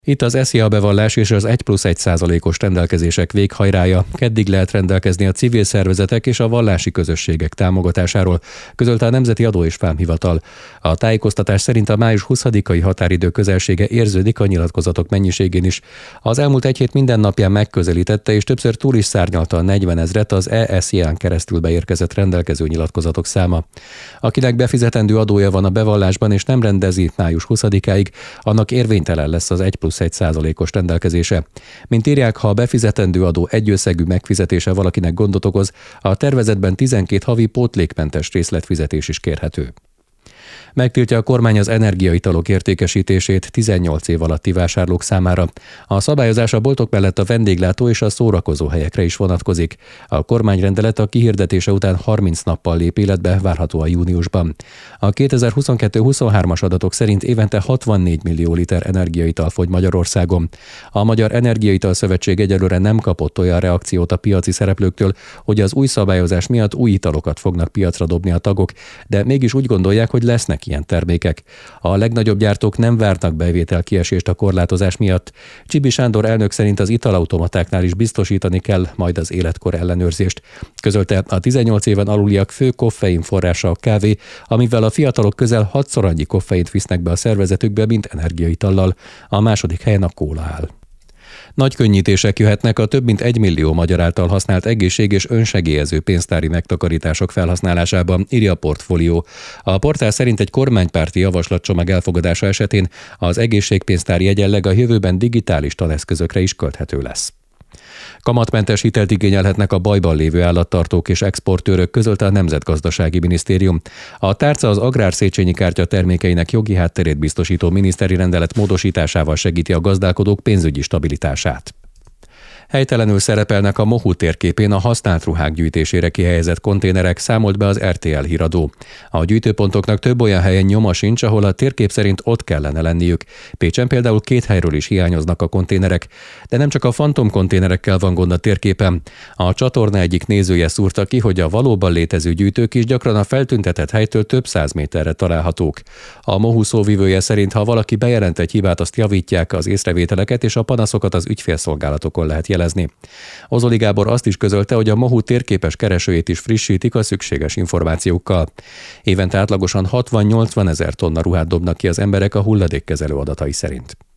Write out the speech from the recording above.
Itt az SZIA bevallás és az 1+1%-os rendelkezések véghajrája. Keddig lehet rendelkezni a civil szervezetek és a vallási közösségek támogatásáról, közölte a Nemzeti Adó és Vámhivatal. A tájékoztatás szerint a május 20-ai határidő közelsége érződik a nyilatkozatok mennyiségén is. Az elmúlt egy hét minden napján megközelítette és többször túl is szárnyalta a 40 000-et az ESZIA-n keresztül beérkezett rendelkező nyilatkozatok száma. Akinek befizetendő adója van a bevallásban és nem rendezi május 20-áig, annak érvénytelen lesz az 1+1%-os rendelkezése. Mint írják, ha a befizetendő adó egyösszegű megfizetése valakinek gondot okoz, a tervezetben 12 havi pótlékmentes részletfizetés is kérhető. Megtiltja a kormány az energiaitalok értékesítését 18 év alatti vásárlók számára. A szabályozás a boltok mellett a vendéglátó és a szórakozó helyekre is vonatkozik. A kormányrendelet a kihirdetése után 30 nappal lép életbe, várhatóan júniusban. A 2022-23-as adatok szerint évente 64 millió liter energiaital fogy Magyarországon. A Magyar Energiaital Szövetség egyelőre nem kapott olyan reakciót a piaci szereplőktől, hogy az új szabályozás miatt új italokat fognak piacra dobni a tagok, de mégis úgy gondolják, hogy lesznek ilyen termékek. A legnagyobb gyártók nem várnak bevételkiesést a korlátozás miatt. Csibi Sándor elnök szerint az italautomatáknál is biztosítani kell majd az életkor ellenőrzést. Közölte, a 18 éven aluliak fő koffein forrása a kávé, amivel a fiatalok közel 6-szor annyi koffeint visznek be a szervezetükbe, mint energiaitallal. A második helyen a kóla áll. Nagy könnyítések jöhetnek a több mint 1 millió magyar által használt egészség- és önsegélyező pénztári megtakarítások felhasználásában, írja a Portfólió. A portál szerint egy kormánypárti javaslatcsomag elfogadása esetén az egészségpénztári egyenleg a jövőben digitális taneszközökre is költhető lesz. Kamatmentes hitelt igényelhetnek a bajban lévő állattartók és exportőrök, közölte a Nemzetgazdasági Minisztérium. A tárca az Agrár Széchenyi kártya termékeinek jogi hátterét biztosító miniszteri rendelet módosításával segíti a gazdálkodók pénzügyi stabilitását. Helytelenül szerepelnek a Mohu térképén a használt ruhák gyűjtésére kihelyezett konténerek, számolt be az RTL híradó. A gyűjtőpontoknak több olyan helyen nyoma sincs, ahol a térkép szerint ott kellene lenniük. Pécsen például 2 helyről is hiányoznak a konténerek, de nem csak a fantomkonténerekkel van gond a térképen. A csatorna egyik nézője szúrta ki, hogy a valóban létező gyűjtők is gyakran a feltüntetett helytől több 100 méterre találhatók. A Mohu szóvivője szerint, ha valaki bejelent egy hibát, azt javítják az észrevételeket, és a panaszokat az ügyfélszolgálatokon lehet jelezni. Ozoli Gábor azt is közölte, hogy a Mohu térképes keresőjét is frissítik a szükséges információkkal. Évente átlagosan 60-80 ezer tonna ruhát dobnak ki az emberek a hulladékkezelő adatai szerint.